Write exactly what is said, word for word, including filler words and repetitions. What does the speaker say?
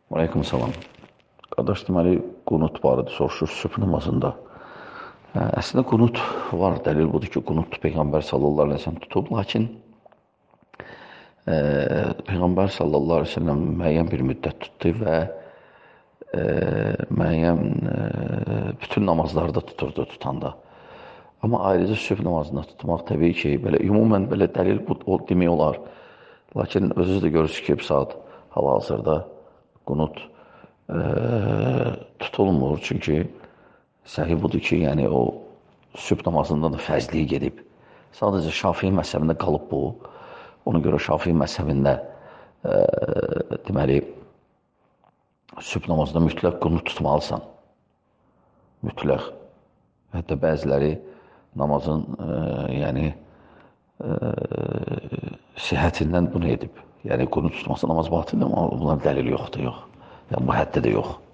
Aleyküm salam. Qardaş, deməli, qunut barədə soruşur sübh namazında. Hə, əslində qunut var, dəlil budur ki, qunut Peyğəmbər sallallahu aleyhi ve sellem tutub, lakin e, Peyğəmbər sallallahu aleyhi ve sellem müəyyən bir müddət tutdu və e, müəyyən e, bütün namazlarda tuturdu tutanda. Amma ayrıca sübh namazında tutmaq təbii ki, belə ümumən belə dəlil bu o, demək olar. Lakin özünüz də görürsünüz ki, bu saat hal-hazırda qunut e, tutulmur. Çünki səhih budur ki, yəni o sübh namazında da fərzliyi gedib. Sadəcə Şafii məzhəbində qalıb bu. Ona görə Şafii məzhəbində e, deməli sübh namazında mütləq qunut tutmalısan. Mütləq. Hətta bəziləri namazın e, yəni e, sihhətindən bunu edib. Yəni qunut tutmasa namaz batildir, amma bunların dəlili yoxdur, yox. Yəni bu həddə də yox.